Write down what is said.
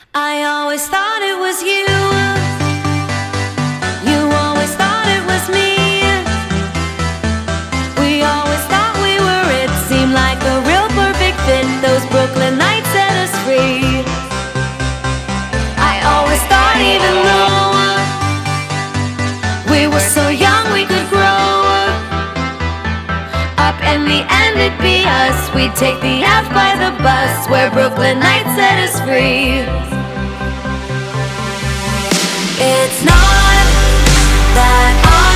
I always thought it was you. You always thought it was me. We always thought we were it. Seemed like a real perfect fit. Those Brooklyn nights set us free. I always thought even though we were so young we could grow up, in the end it'd be us. We'd take the F by the bus, where Brooklyn nights set us free. It's not that